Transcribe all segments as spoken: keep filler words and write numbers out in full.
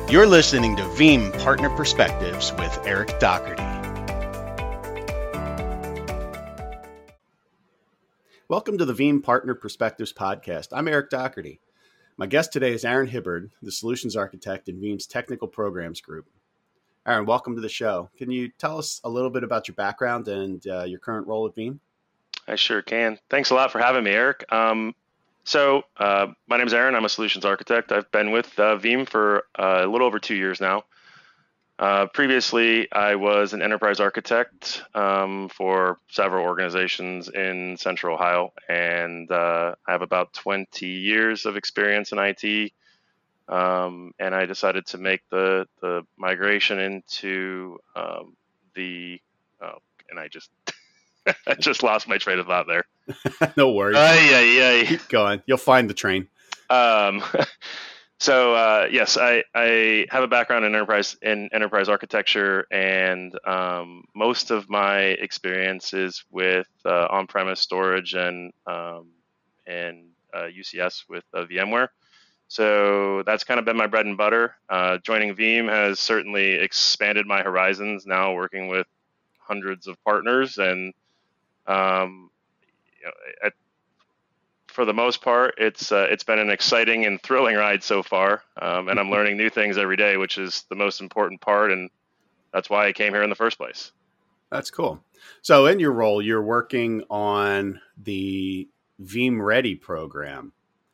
You're listening to Veeam Partner Perspectives with Eric Doherty. Welcome to the Veeam Partner Perspectives podcast. I'm Eric Doherty. My guest today is Aaron Hibbard, the Solutions Architect in Veeam's Technical Programs Group. Aaron, welcome to the show. Can you tell us a little bit about your background and uh, your current role at Veeam? I sure can. Thanks a lot for having me, Eric. Um, so uh, my name is Aaron. I'm a Solutions Architect. I've been with uh, Veeam for uh, a little over two years now. Uh, previously, I was an enterprise architect um, for several organizations in Central Ohio, and uh, I have about twenty years of experience in I T. Um, and I decided to make the the migration into um, the oh, and I just I just lost my train of thought there. No worries. Ay, ay, ay. Keep going. You'll find the train. Um, so uh, yes, I, I have a background in enterprise in enterprise architecture, and um, most of my experience is with uh, on-premise storage and um, and uh, U C S with uh, VMware. So that's kind of been my bread and butter. Uh, joining Veeam has certainly expanded my horizons. Now working with hundreds of partners, and um, you know, at, for the most part, it's uh, it's been an exciting and thrilling ride so far, um, and I'm learning new things every day, which is the most important part, and that's why I came here in the first place. That's cool. So in your role, you're working on the Veeam Ready program.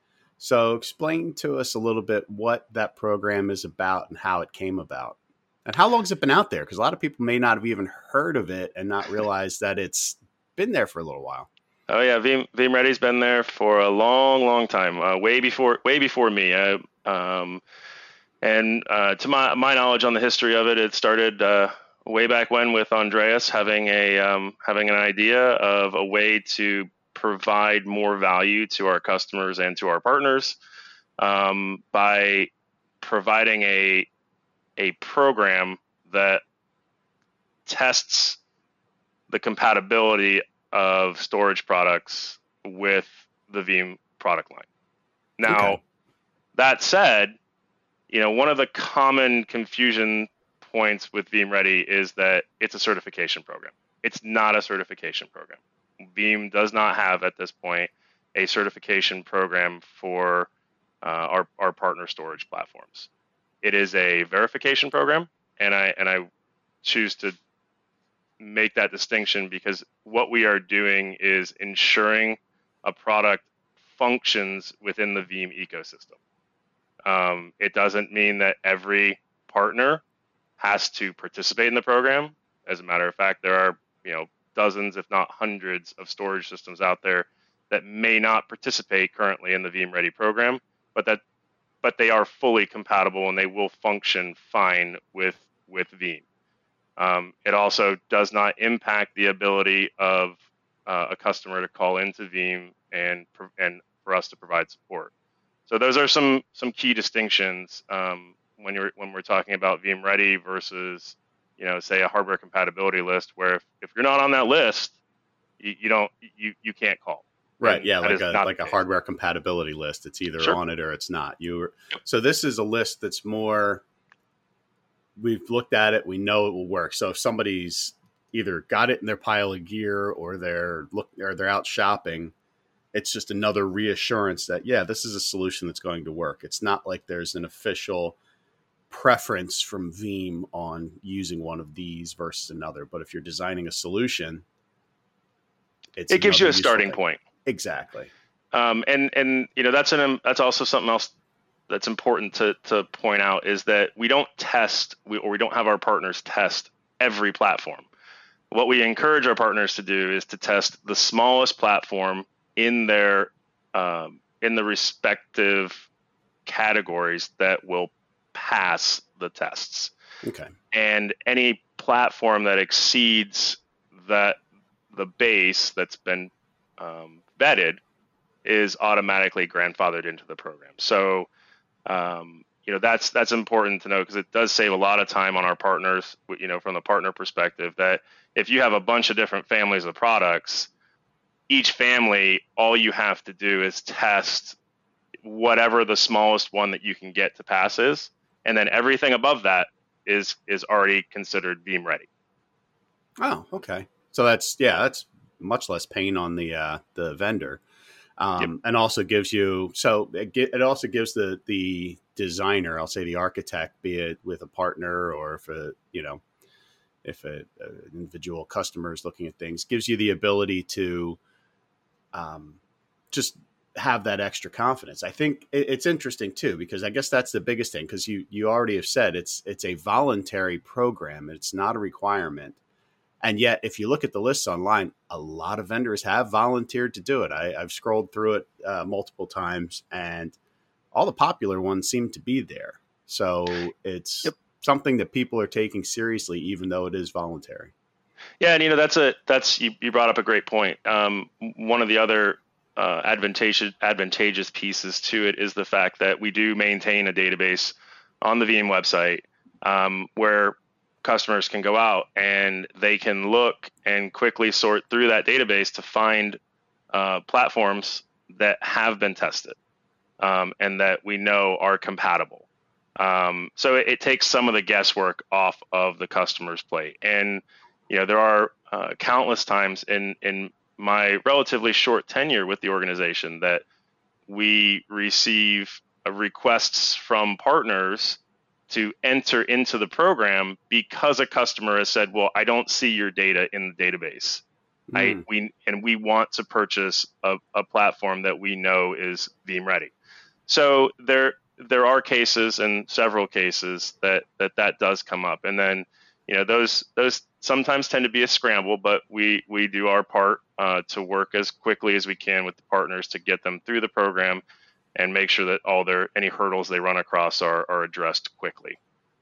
So explain to us a little bit what that program is about and how it came about. And how long has it been out there? Because a lot of people may not have even heard of it and not realize that it's been there for a little while. Oh yeah, Veeam, Veeam Ready's been there for a long, long time, uh, way before, way before me. I, um, and uh, to my my knowledge on the history of it, it started uh, way back when with Andreas having a um, having an idea of a way to provide more value to our customers and to our partners um, by providing a a program that tests the compatibility of storage products with the Veeam product line. Now, okay. That said, you know, one of the common confusion points with Veeam Ready is that it's a certification program. It's not a certification program. Veeam does not have at this point a certification program for uh, our, our partner storage platforms. It is a verification program, and I and I choose to make that distinction because what we are doing is ensuring a product functions within the Veeam ecosystem. Um, it doesn't mean that every partner has to participate in the program. As a matter of fact, there are you know dozens, if not hundreds, of storage systems out there that may not participate currently in the Veeam Ready program, but that but they are fully compatible and they will function fine with with Veeam. Um, it also does not impact the ability of uh, a customer to call into Veeam and and for us to provide support. So those are some some key distinctions um, when you're when we're talking about Veeam Ready versus you know say a hardware compatibility list, where if, if you're not on that list, you, you don't you you can't call. Right. And yeah, like a like a hardware compatibility list. It's either sure. on it or it's not. You so this is a list that's more. We've looked at it. We know it will work. So if somebody's either got it in their pile of gear or they're look or they're out shopping, it's just another reassurance that, yeah, this is a solution that's going to work. It's not like there's an official preference from Veeam on using one of these versus another. But if you're designing a solution, it's it gives you a starting thing. point. Exactly. Um, and and you know that's an that's also something else that's important to to point out is that we don't test we, or we don't have our partners test every platform. What we encourage our partners to do is to test the smallest platform in their um, in the respective categories that will pass the tests. Okay. And any platform that exceeds that the base that's been um, vetted is automatically grandfathered into the program. So um, you know that's that's important to know because it does save a lot of time on our partners. You know, from the partner perspective, that if you have a bunch of different families of products, each family, all you have to do is test whatever the smallest one that you can get to pass is, and then everything above that is is already considered Veeam ready. Oh, okay. So that's yeah, that's much less pain on the uh, the vendor, um, yep. and also gives you so it, get, it also gives the the designer, I'll say the architect, be it with a partner or if a you know if a, a individual customer is looking at things, gives you the ability to um, just have that extra confidence. I think it, it's interesting too, because I guess that's the biggest thing, because you you already have said it's it's a voluntary program, it's not a requirement. And yet, if you look at the lists online, a lot of vendors have volunteered to do it. I, I've scrolled through it uh, multiple times, and all the popular ones seem to be there. So it's yep. something that people are taking seriously, even though it is voluntary. Yeah, and you know that's a that's you, you brought up a great point. Um, one of the other uh, advantageous advantageous pieces to it is the fact that we do maintain a database on the Veeam website um, where customers can go out and they can look and quickly sort through that database to find uh, platforms that have been tested um, and that we know are compatible. Um, so it, it takes some of the guesswork off of the customer's plate. And you know there are uh, countless times in in my relatively short tenure with the organization that we receive uh, requests from partners to enter into the program because a customer has said, well, I don't see your data in the database. Mm. I we and we want to purchase a, a platform that we know is Veeam ready. So there there are cases and several cases that that, that does come up. And then, you know, those those sometimes tend to be a scramble, but we we do our part uh, to work as quickly as we can with the partners to get them through the program and make sure that all their any hurdles they run across are are addressed quickly.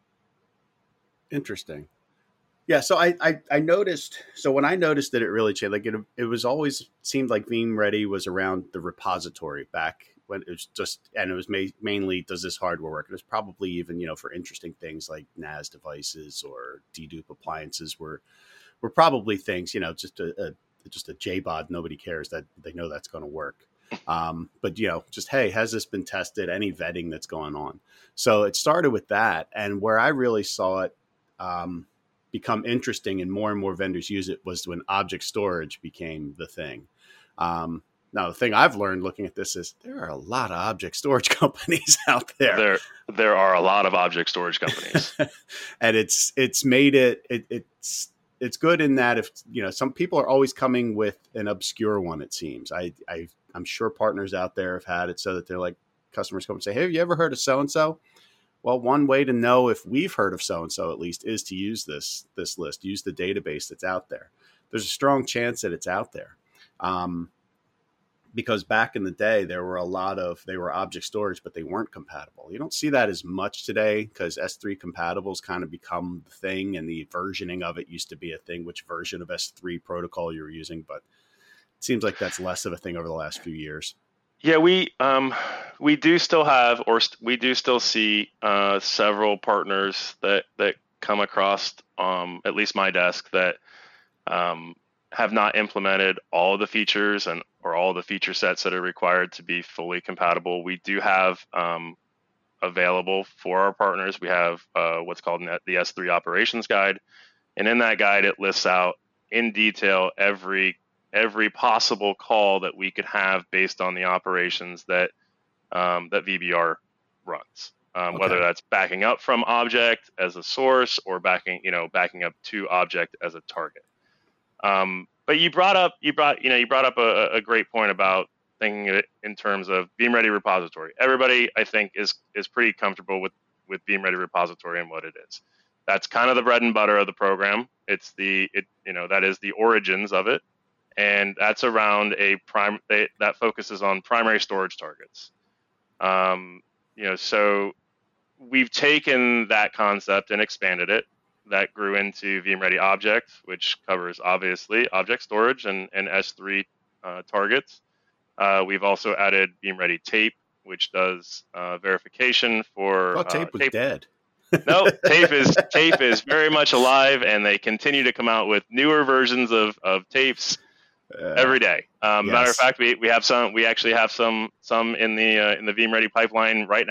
Interesting. Yeah, so I, I I noticed. So when I noticed that it really changed, like it it was always seemed like Veeam Ready was around the repository back when it was just, and it was ma- mainly does this hardware work. It was probably even you know for interesting things like N A S devices or dedupe appliances were were probably things you know just a, a just a J B O D. Nobody cares that they know that's going to work. Um, but, you know, just, hey, has this been tested? Any vetting that's going on? So it started with that. And where I really saw it um, become interesting and more and more vendors use it was when object storage became the thing. Um, now, the thing I've learned looking at this is there are a lot of object storage companies out there. There, there are a lot of object storage companies. And it's it's made it, it it's it's good in that if, you know, some people are always coming with an obscure one, it seems. I, I, I'm sure partners out there have had it so that they're like, customers come and say, hey, have you ever heard of so-and-so? Well, one way to know if we've heard of so-and-so at least is to use this, this list, use the database that's out there. There's a strong chance that it's out there. Um, because back in the day, there were a lot of, they were object storage, but they weren't compatible. You don't see that as much today because S three compatibles kind of become the thing, and the versioning of it used to be a thing, which version of S three protocol you were using, but it seems like that's less of a thing over the last few years. Yeah, we um, we do still have, or st- we do still see uh, several partners that that come across, um, at least my desk, that um, have not implemented all of the features and or all the feature sets that are required to be fully compatible. We do have um, available for our partners. We have uh, what's called the S three operations guide, and in that guide, it lists out in detail every every possible call that we could have based on the operations that um, that V B R runs. Um, okay. Whether that's backing up from object as a source or backing, you know, backing up to object as a target. Um, but you brought up, you brought, you know, you brought up a, a great point about thinking it in terms of Veeam Ready repository. Everybody, I think, is is pretty comfortable with with Veeam Ready repository and what it is. That's kind of the bread and butter of the program. It's the, it, you know, that is the origins of it. And that's around a prime they, that focuses on primary storage targets. Um, you know, so we've taken that concept and expanded it. That grew into Veeam Ready Object, which covers obviously object storage and, and S three uh, targets. Uh, we've also added Veeam Ready Tape, which does uh, verification for. I thought Tape uh, was tape. dead. No, Tape is Tape is very much alive, and they continue to come out with newer versions of of tapes uh, every day. Um, yes. Matter of fact, we we have some. We actually have some some in the uh, in the Veeam Ready pipeline right now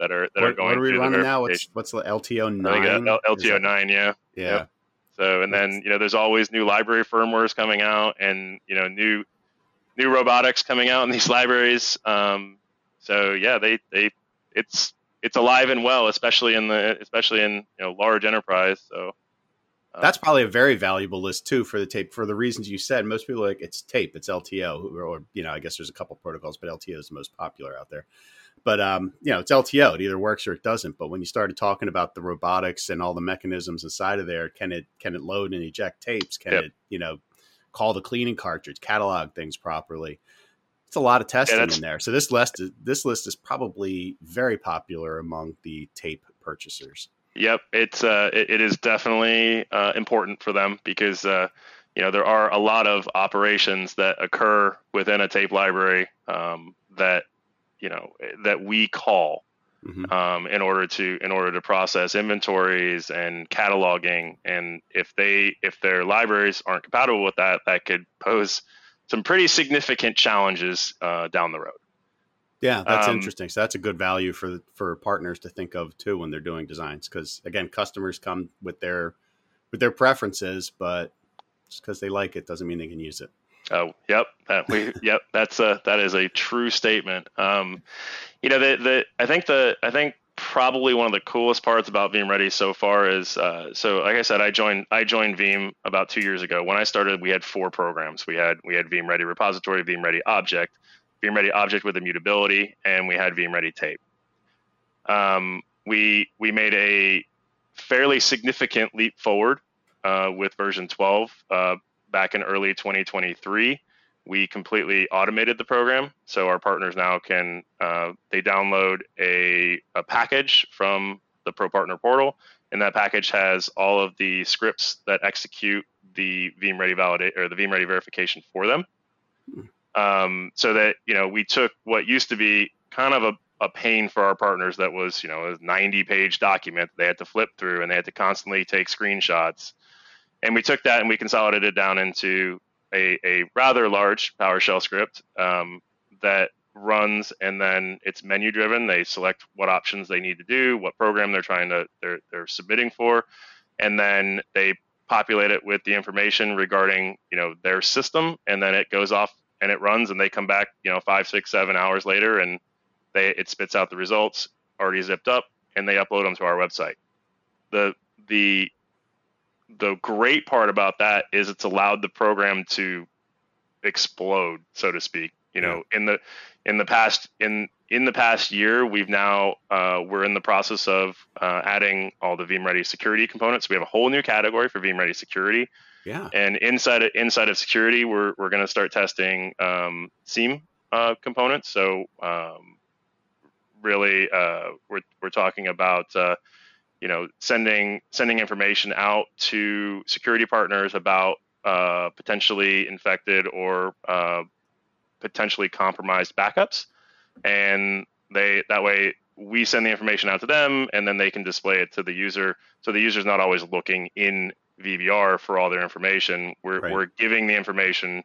that are that what, are going what are we through running the now? verification. What's what's the L T O I think nine? uh, L T O nine, yeah. Yeah. Yep. So, and then, you know, there's always new library firmwares coming out and, you know, new, new robotics coming out in these libraries. Um, so yeah, they, they, it's, it's alive and well, especially in the, especially in, you know, large enterprise. So um, that's probably a very valuable list too for the tape, for the reasons you said. Most people are like, it's tape, it's L T O, or, or, you know, I guess there's a couple protocols, but L T O is the most popular out there. But, um, you know, it's L T O. It either works or it doesn't. But when you started talking about the robotics and all the mechanisms inside of there, can it can it load and eject tapes? Can Yep. it, you know, call the cleaning cartridge, catalog things properly? It's a lot of testing Yeah, in there. So this list, is, this list is probably very popular among the tape purchasers. Yep, it's uh, it, it is definitely uh, important for them because uh, you know there are a lot of operations that occur within a tape library um, that you know that we call Mm-hmm. um, in order to in order to process inventories and cataloging. And if they if their libraries aren't compatible with that, that could pose some pretty significant challenges uh, down the road. Yeah, that's Um, interesting. So that's a good value for for partners to think of too when they're doing designs, because again, customers come with their with their preferences, but just because they like it doesn't mean they can use it. Oh, yep, that we, yep, that's a that is a true statement. Um, you know, the the I think the I think probably one of the coolest parts about Veeam Ready so far is uh, so like I said, I joined I joined Veeam about two years ago. When I started, we had four programs. We had we had Veeam Ready Repository, Veeam Ready Object, Veeam Ready Object with Immutability, and we had Veeam Ready Tape. Um, we we made a fairly significant leap forward uh, with version twelve. Uh, back in early twenty twenty-three, we completely automated the program. So our partners now can, uh, they download a, a package from the Pro Partner Portal, and that package has all of the scripts that execute the Veeam Ready validate or the Veeam Ready verification for them. Um, so that, you know, we took what used to be kind of a, a pain for our partners that was, you know, a ninety page document they had to flip through and they had to constantly take screenshots. And we took that and we consolidated it down into a, a rather large PowerShell script um, that runs, and then it's menu driven. They select what options they need to do, what program they're trying to they're they're submitting for, and then they populate it with the information regarding you know their system, and then it goes off and it runs, and they come back you know five, six, seven hours later, and they it spits out the results already zipped up, and they upload them to our website. The the The great part about that is it's allowed the program to explode, so to speak. You know, yeah. in the in the past in in the past year, we've now uh, we're in the process of uh, adding all the Veeam Ready security components. We have a whole new category for Veeam Ready security. Yeah. And inside of, inside of security, we're we're going to start testing um, SIEM uh, components. So um, really, uh, we're we're talking about. Uh, you know, sending sending information out to security partners about uh, potentially infected or uh, potentially compromised backups, and they that way we send the information out to them, and then they can display it to the user. So the user's not always looking in V B R for all their information. We're Right. we're giving the information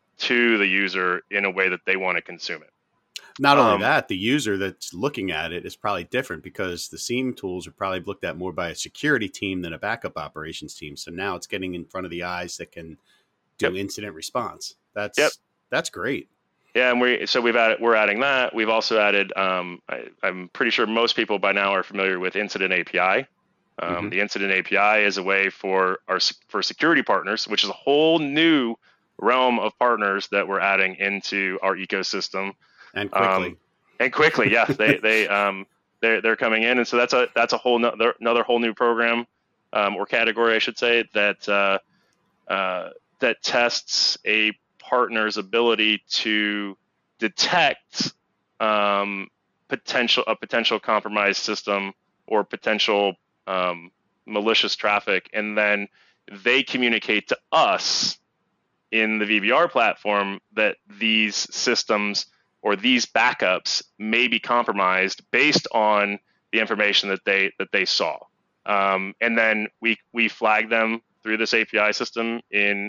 to the user in a way that they want to consume it. Not only Um, that, the user that's looking at it is probably different because the SIEM tools are probably looked at more by a security team than a backup operations team. So now it's getting in front of the eyes that can do Yep. incident response. That's Yep. that's great. Yeah, and we so we've added we're adding that. We've also added. Um, I, I'm pretty sure most people by now are familiar with Incident A P I. Um, Mhm. The Incident A P I is a way for our for security partners, which is a whole new realm of partners that we're adding into our ecosystem. And quickly. Um, and quickly, yeah, they they um they're they're coming in, and so that's a that's a whole nother another whole new program um, or category, I should say, that uh, uh, that tests a partner's ability to detect um, potential a potential compromised system or potential um, malicious traffic, and then they communicate to us in the V B R platform that these systems or these backups may be compromised based on the information that they that they saw, um, and then we we flag them through this A P I system in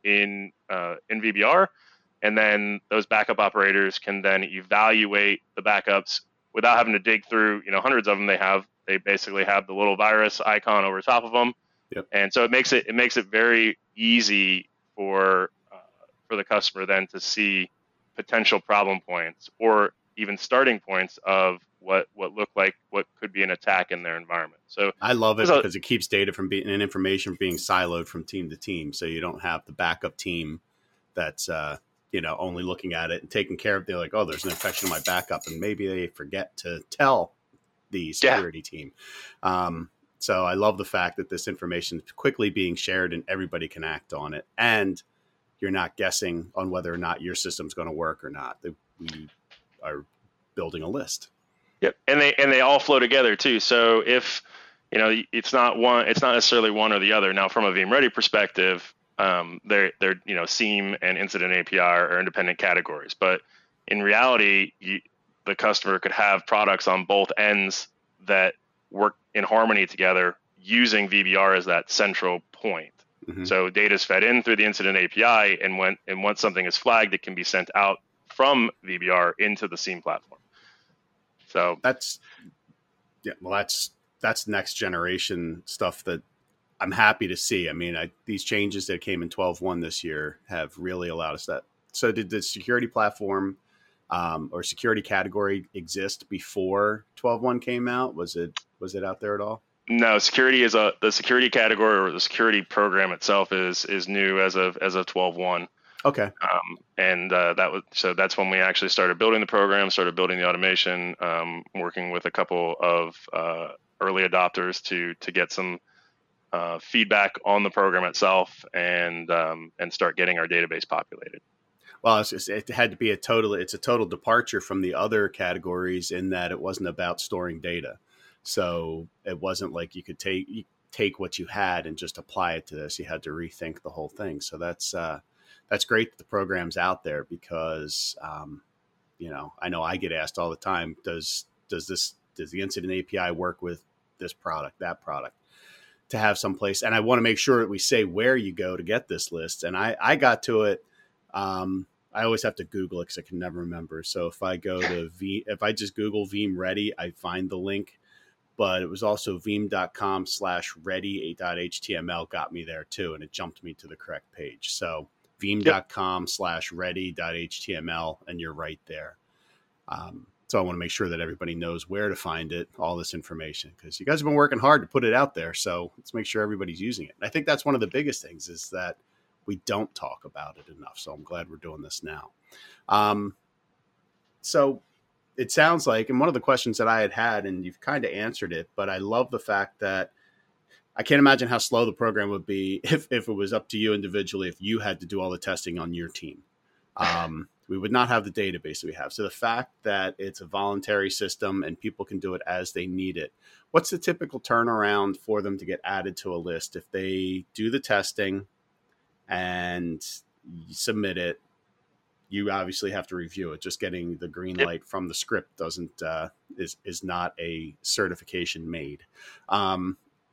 in uh, in V B R, and then those backup operators can then evaluate the backups without having to dig through, you know, hundreds of them. They have, they basically have the little virus icon over top of them. Yep. And so it makes it, it makes it very easy for, uh, for the customer then to see potential problem points or even starting points of what, what look like what could be an attack in their environment. So I love it a, because it keeps data from being and information being siloed from team to team. So you don't have the backup team that's, uh, you know, only looking at it and taking care of. They're like, oh, there's an infection in my backup, and maybe they forget to tell the security yeah. team. Um, so I love the fact that this information is quickly being shared and everybody can act on it, and you're not guessing on whether or not your system's going to work or not. We are building a list. Yep, and they and they all flow together too. So if you know, it's not one, it's not necessarily one or the other. Now, from a VMready perspective, um, they're they're you know, SIEM and Incident A P I are independent categories, but in reality, you, the customer could have products on both ends that work in harmony together using V B R as that central point. Mm-hmm. So data is fed in through the Incident A P I, and when and once something is flagged, it can be sent out from V B R into the SIEM platform. So that's, yeah, well, that's, that's next generation stuff that I'm happy to see. I mean, I, these changes that came in twelve point one this year have really allowed us that. So did the security platform um, or security category exist before twelve point one came out? Was it, was it out there at all? No, security is a, the security category or the security program itself is, is new as of, as of twelve point one. Okay. Um, and uh, that was so that's when we actually started building the program, started building the automation, um, working with a couple of uh, early adopters to to get some uh, feedback on the program itself, and um, and start getting our database populated. Well, it's just, it had to be a total. It's a total departure from the other categories in that it wasn't about storing data. So it wasn't like you could take you take what you had and just apply it to this. You had to rethink the whole thing. So that's. Uh, That's great that the program's out there because, um, you know, I know I get asked all the time, does does this does the Incident A P I work with this product, that product, to have some place? And I want to make sure that we say where you go to get this list. And I, I got to it. Um, I always have to Google it because I can never remember. So if I go to V, if I just Google VMready, I find the link. But it was also veeam.com slash ready.html got me there too. And it jumped me to the correct page. So veeam.com slash ready.html, and you're right there. Um, so I want to make sure that everybody knows where to find it, all this information, because you guys have been working hard to put it out there. So let's make sure everybody's using it. And I think that's one of the biggest things is that we don't talk about it enough. So I'm glad we're doing this now. Um, so it sounds like, and one of the questions that I had had, and you've kind of answered it, but I love the fact that I can't imagine how slow the program would be if, if it was up to you individually, if you had to do all the testing on your team. Um, we would not have the database that we have. So the fact that it's a voluntary system and people can do it as they need it, what's the typical turnaround for them to get added to a list? If they do the testing and submit it, you obviously have to review it. Just getting the green light from the script doesn't uh, is is not a certification made. Um,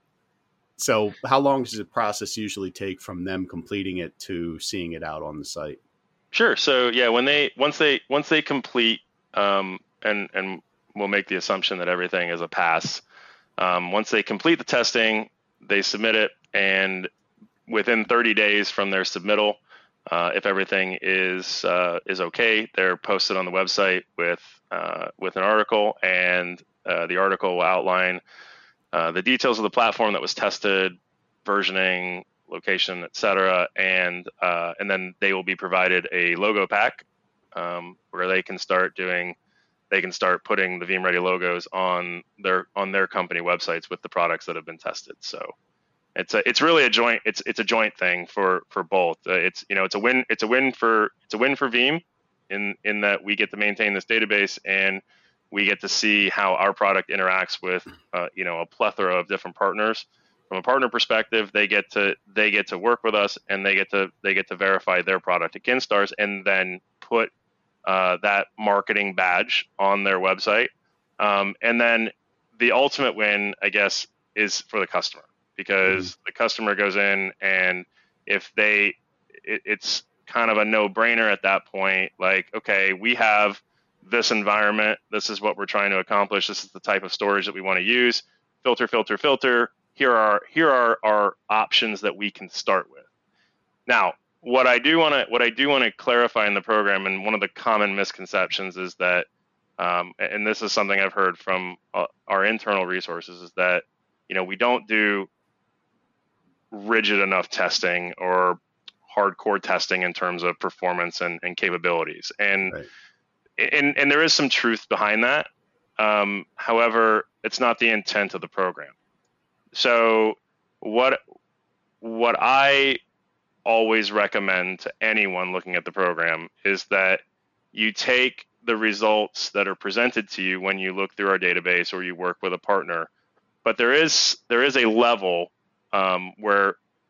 So how long does the process usually take from them completing it to seeing it out on the site? Sure. So yeah, when they once they once they complete, um, and and we'll make the assumption that everything is a pass. Um, once they complete the testing, they submit it, and within thirty days from their submittal, uh, if everything is uh, is okay, they're posted on the website with uh, with an article, and uh, the article will outline Uh, the details of the platform that was tested, versioning, location, et cetera, and uh, and then they will be provided a logo pack um, where they can start doing, they can start putting the VMready logos on their on their company websites with the products that have been tested. So it's a, it's really a joint it's it's a joint thing for for both. Uh, it's you know it's a win it's a win for it's a win for Veeam in in that we get to maintain this database and we get to see how our product interacts with, uh, you know, a plethora of different partners. From a partner perspective, they get to they get to work with us, and they get to they get to verify their product against ours, and then put uh, that marketing badge on their website. Um, and then the ultimate win, I guess, is for the customer, because mm-hmm. the customer goes in, and if they, it, it's kind of a no-brainer at that point. Like, okay, we have this environment. This is what we're trying to accomplish. This is the type of storage that we want to use. Filter, filter, filter. Here are here are our options that we can start with. Now, what I do want to what I do want to clarify in the program, and one of the common misconceptions is that, um, and this is something I've heard from uh, our internal resources, is that, you know, we don't do rigid enough testing or hardcore testing in terms of performance and, and capabilities. And, right. and and there is some truth behind that. Um, however, it's not the intent of the program. So what what I always recommend to anyone looking at the program is that you take the results that are presented to you when you look through our database or you work with a partner, but there is there is a level um, where,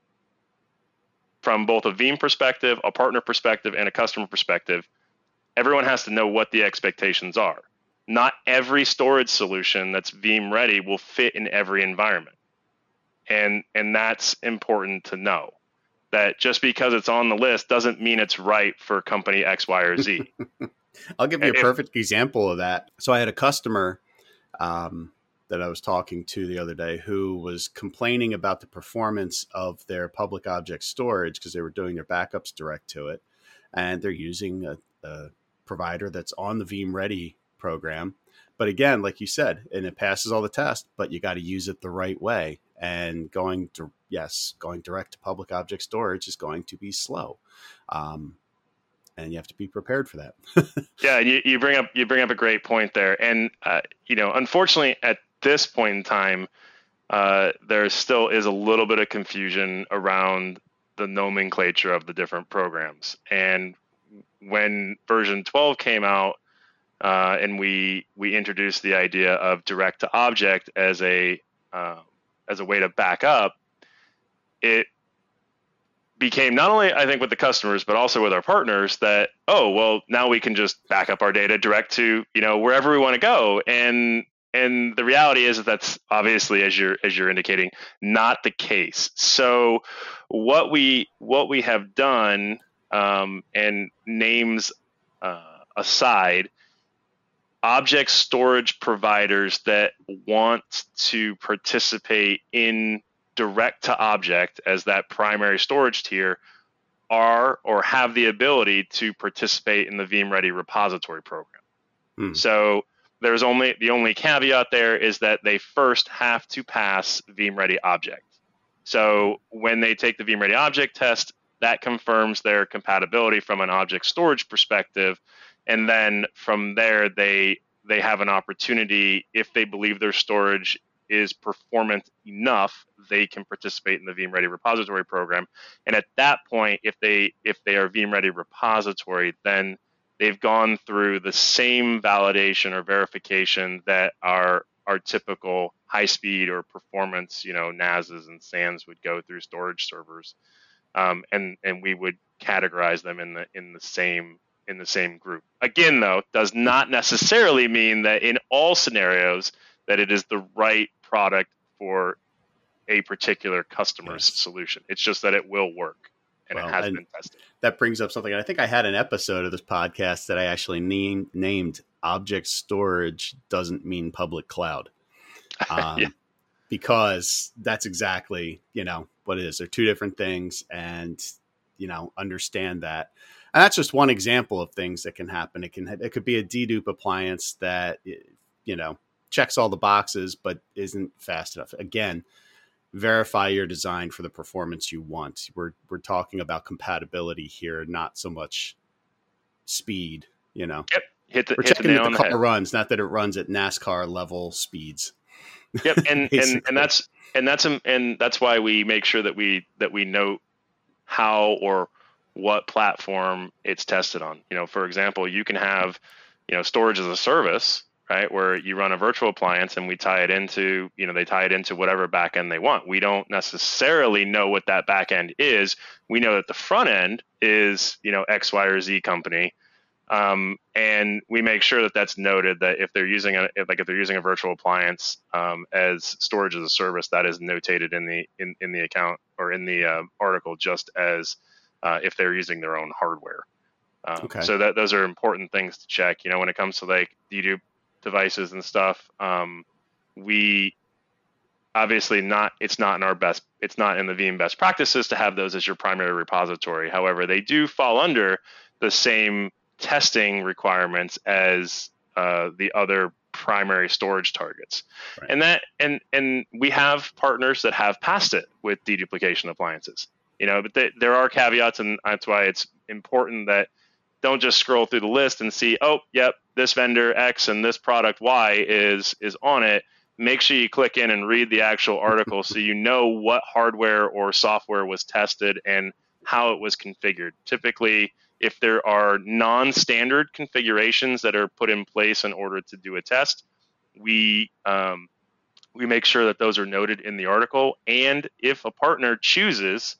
from both a Veeam perspective, a partner perspective, and a customer perspective, everyone has to know what the expectations are. Not every storage solution that's Veeam ready will fit in every environment. And, and that's important to know, that just because it's on the list doesn't mean it's right for company X, Y, or Z. I'll give you a If, perfect example of that. So I had a customer um, that I was talking to the other day who was complaining about the performance of their public object storage because they were doing their backups direct to it. And they're using a, a provider that's on the Veeam Ready program. But again, like you said, and it passes all the tests, but you got to use it the right way. And going to, yes, going direct to public object storage is going to be slow. Um, and you have to be prepared for that. yeah, you, you bring up you bring up a great point there. And, uh, you know, unfortunately, at this point in time, uh, there still is a little bit of confusion around the nomenclature of the different programs. And when version twelve came out, uh, and we we introduced the idea of direct to object as a uh, as a way to back up, it became not only, I think, with the customers, but also with our partners that, oh, well, now we can just back up our data direct to, you know, wherever we want to go. And and the reality is that that's obviously, as you're as you're indicating, not the case. So what we what we have done, um, and names uh, aside, object storage providers that want to participate in direct to object as that primary storage tier are or have the ability to participate in the Veeam Ready repository program. Hmm. So there's only the only caveat there is that they first have to pass Veeam Ready object. So when they take the Veeam Ready object test, that confirms their compatibility from an object storage perspective. And then from there, they they have an opportunity, if they believe their storage is performant enough, they can participate in the Veeam Ready repository program. And at that point, if they if they are Veeam Ready repository, then they've gone through the same validation or verification that our our typical high speed or performance, you know, N A Ss and S A Ns would go through storage servers, um, and and we would categorize them in the in the same in the same group. Again, though, does not necessarily mean that in all scenarios that it is the right product for a particular customer's yes. solution. It's just that it will work, and well, it has and been tested. That brings up something. I think I had an episode of this podcast that I actually named, named Object Storage Doesn't Mean Public Cloud. Um, yeah. Because that's exactly, you know, what it is. They're two different things, and, you know, understand that. And that's just one example of things that can happen. It can it could be a dedupe appliance that, you know, checks all the boxes, but isn't fast enough. Again, verify your design for the performance you want. We're we're talking about compatibility here, not so much speed, you know. Yep. Hit the, we're hit checking the that the car the runs, not that it runs at NASCAR level speeds. Yep. And and, and that's and that's and that's why we make sure that we that we note how or what platform it's tested on. You know, for example, you can have, you know, storage as a service, right, where you run a virtual appliance and we tie it into, you know, they tie it into whatever backend they want. We don't necessarily know what that backend is. We know that the front end is, you know, X, Y, or Z company, um, and we make sure that that's noted. That if they're using a if, like if they're using a virtual appliance um, as storage as a service, that is notated in the in, in the account or in the uh, article, just as uh, if they're using their own hardware. Um, Okay. So that those are important things to check. You know, when it comes to like dedupe devices and stuff, um, we obviously not. It's not in our best. It's not in the Veeam best practices to have those as your primary repository. However, they do fall under the same testing requirements as uh, the other primary storage targets. Right. And that and and we have partners that have passed it with deduplication appliances. You know, but they, there are caveats, and that's why it's important that don't just scroll through the list and see, oh, yep, this vendor X and this product Y is is on it. Make sure you click in and read the actual article so you know what hardware or software was tested and how it was configured. Typically, if there are non-standard configurations that are put in place in order to do a test, we um, we make sure that those are noted in the article. And if a partner chooses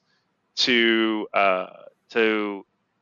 to uh, to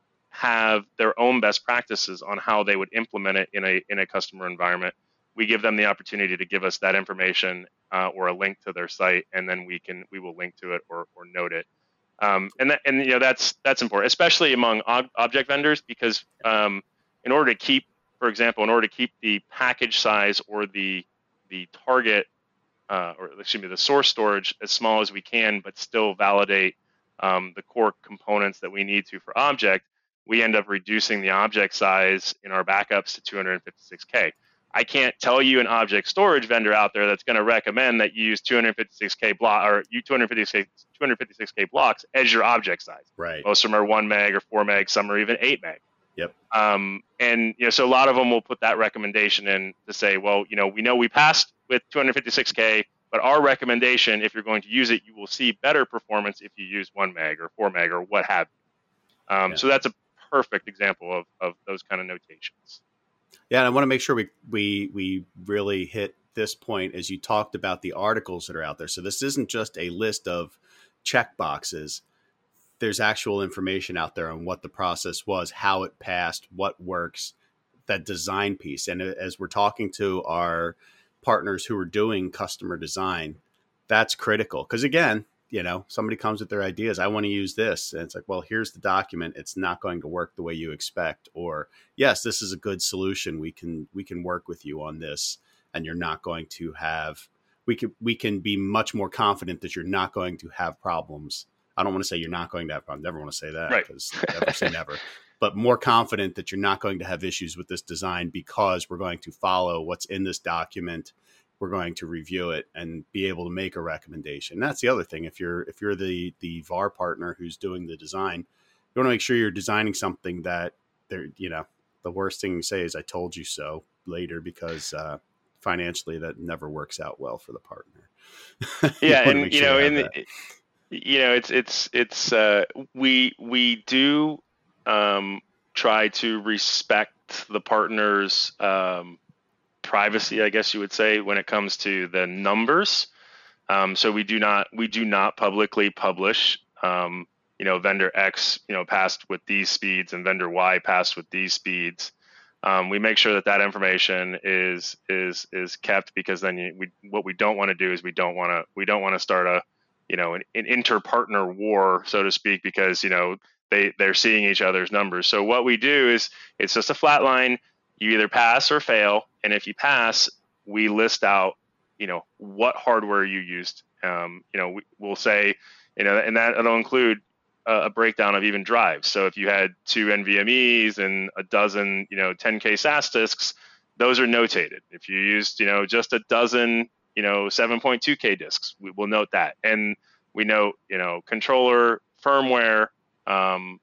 have their own best practices on how they would implement it in a in a customer environment, we give them the opportunity to give us that information uh, or a link to their site, and then we can we will link to it or, or note it. Um, and that, and you know that's that's important, especially among ob- object vendors, because um, in order to keep, for example, in order to keep the package size or the the target uh, or excuse me the source storage as small as we can, but still validate um, the core components that we need to for object, we end up reducing the object size in our backups to two hundred fifty-six K. I can't tell you an object storage vendor out there that's going to recommend that you use two hundred fifty-six K block or you two hundred fifty-six K blocks as your object size. Right. Most of them are one meg or four meg, some are even eight meg. Yep. Um, and you know, so a lot of them will put that recommendation in to say, well, you know, we know we passed with two hundred fifty-six K, but our recommendation, if you're going to use it, you will see better performance if you use one meg or four meg or what have you. Um, Yeah. So that's a perfect example of, of those kind of notations. Yeah, and I want to make sure we we we really hit this point as you talked about the articles that are out there. So this isn't just a list of check boxes. There's actual information out there on what the process was, how it passed, what works, that design piece. And as we're talking to our partners who are doing customer design, that's critical. Because again, you know, somebody comes with their ideas. I want to use this. And it's like, well, here's the document. It's not going to work the way you expect. Or yes, this is a good solution. We can, we can work with you on this, and you're not going to have, we can, we can be much more confident that you're not going to have problems. I don't want to say you're not going to have problems. Never want to say that, Right. because never say never, but more confident that you're not going to have issues with this design because we're going to follow what's in this document. We're going to review it and be able to make a recommendation. And that's the other thing. If you're if you're the the V A R partner who's doing the design, you want to make sure you're designing something that they're, you know, the worst thing you say is "I told you so" later, because uh, financially that never works out well for the partner. Yeah, you and you sure know, you in the, you know, it's it's it's uh, we we do um, try to respect the partner's um, privacy, I guess you would say, when it comes to the numbers. Um, so we do not we do not publicly publish, um, you know, vendor X, you know, passed with these speeds and vendor Y passed with these speeds. Um, we make sure that that information is is is kept, because then you, we what we don't want to do is we don't want to we don't want to start a you know an, an inter-partner war, so to speak, because you know they they're seeing each other's numbers. So what we do is it's just a flat line. You either pass or fail, and if you pass, we list out, you know, what hardware you used. Um, you know, we, we'll say, you know, and that it'll include a, a breakdown of even drives. So if you had two N V M Es and a dozen, you know, ten K S A S disks, those are notated. If you used, you know, just a dozen, you know, seven point two K disks, we will note that. And we note, you know, controller, firmware. Um,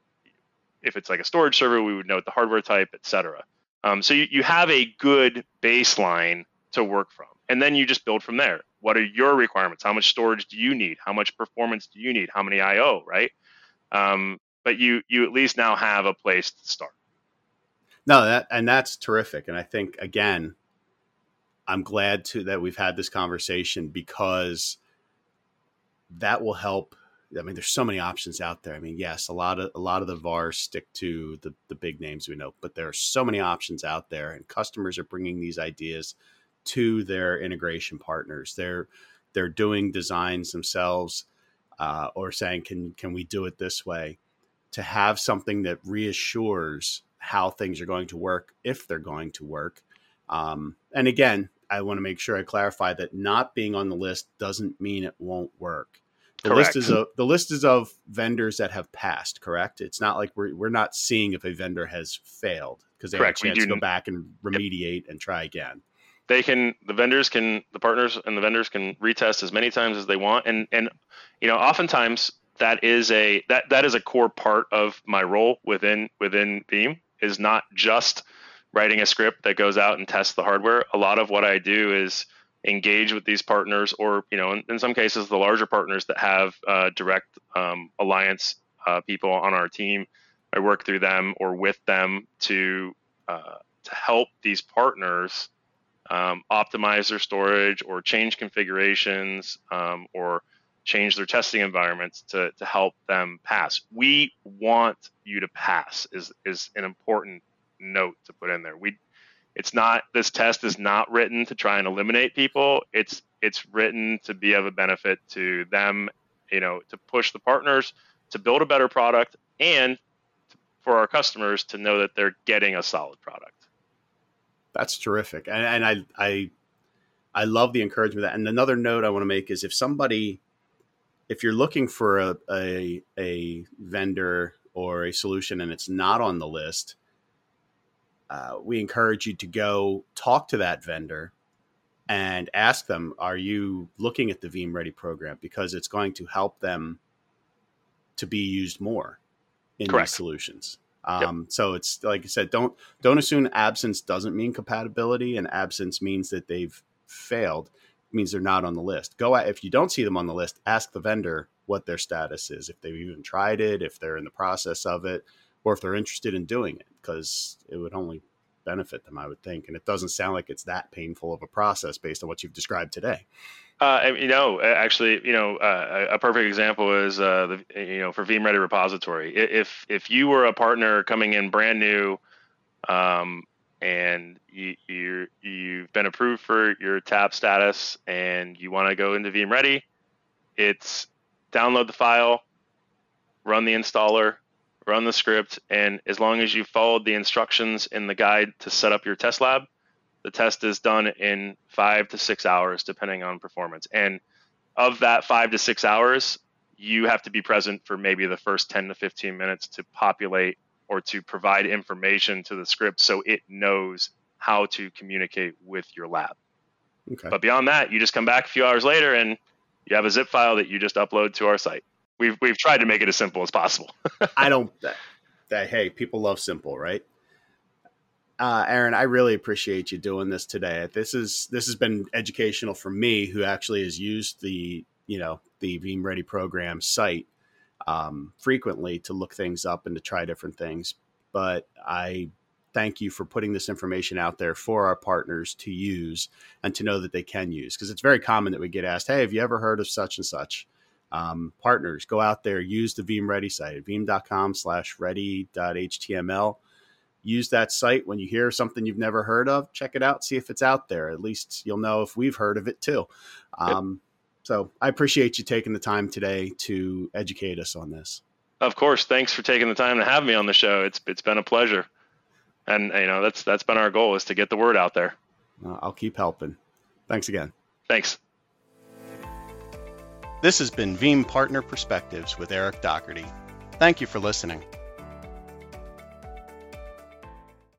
if it's like a storage server, we would note the hardware type, et cetera. Um, so you, you have a good baseline to work from. And then you just build from there. What are your requirements? How much storage do you need? How much performance do you need? How many I O, right? Um, but you you at least now have a place to start. No, that and that's terrific. And I think, again, I'm glad to that we've had this conversation, because that will help. I mean, there's so many options out there. I mean, yes, a lot of a lot of the V A Rs stick to the, the big names we know, but there are so many options out there, and customers are bringing these ideas to their integration partners. They're they're doing designs themselves, uh, or saying, "Can can we do it this way?" to have something that reassures how things are going to work, if they're going to work. Um, and again, I want to make sure I clarify that not being on the list doesn't mean it won't work. The Correct. list is of the list is of vendors that have passed. Correct. It's not like we're we're not seeing if a vendor has failed, because they Correct. have a chance We to do- go back and remediate and try again. They can, the vendors can, the partners and the vendors can retest as many times as they want. And, and, you know, oftentimes that is a, that, that is a core part of my role within, within Veeam, is not just writing a script that goes out and tests the hardware. A lot of what I do is engage with these partners, or, you know, in, in some cases, the larger partners that have uh, direct um, alliance uh, people on our team. I work through them or with them to, uh, to help these partners Um, optimize their storage or change configurations um, or change their testing environments to, to help them pass. We want you to pass is is an important note to put in there. We, it's not, this test is not written to try and eliminate people. It's it's written to be of a benefit to them, you know, to push the partners to build a better product, and for our customers to know that they're getting a solid product. That's terrific. And, and I, I, I love the encouragement of that. And another note I want to make is, if somebody, if you're looking for a, a, a vendor or a solution and it's not on the list, uh, we encourage you to go talk to that vendor and ask them, are you looking at the Veeam Ready program? Because it's going to help them to be used more in Correct. these solutions. Um, yep. So it's like I said, don't, don't assume absence doesn't mean compatibility, and absence means that they've failed. It means they're not on the list. Go out, if you don't see them on the list, ask the vendor what their status is, if they've even tried it, if they're in the process of it, or if they're interested in doing it, because it would only benefit them, I would think. And it doesn't sound like it's that painful of a process based on what you've described today. Uh, you know, actually, you know, uh, a perfect example is, uh, the, you know, for Veeam Ready repository. If if you were a partner coming in brand new, um, and you you're, you've been approved for your T A B status, and you want to go into Veeam Ready, it's download the file, run the installer, run the script, and as long as you followed the instructions in the guide to set up your test lab, the test is done in five to six hours, depending on performance. And of that five to six hours, you have to be present for maybe the first ten to fifteen minutes to populate or to provide information to the script so it knows how to communicate with your lab. Okay. But beyond that, you just come back a few hours later and you have a zip file that you just upload to our site. We've we've tried to make it as simple as possible. I don't, that, that, hey, people love simple, right? Uh, Aaron, I really appreciate you doing this today. This is this has been educational for me, who actually has used the you know the Veeam Ready program site um, frequently to look things up and to try different things. But I thank you for putting this information out there for our partners to use and to know that they can use, because it's very common that we get asked, "Hey, have you ever heard of such and such?" Um, partners, go out there, use the Veeam Ready site at veeam dot com slash ready dot h t m l. Use that site. When you hear something you've never heard of, check it out, see if it's out there. At least you'll know if we've heard of it too. Um, yep. So I appreciate you taking the time today to educate us on this. Of course. Thanks for taking the time to have me on the show. It's It's been a pleasure. And you know, that's that's been our goal, is to get the word out there. Uh, I'll keep helping. Thanks again. Thanks. This has been Veeam Partner Perspectives with Eric Doherty. Thank you for listening.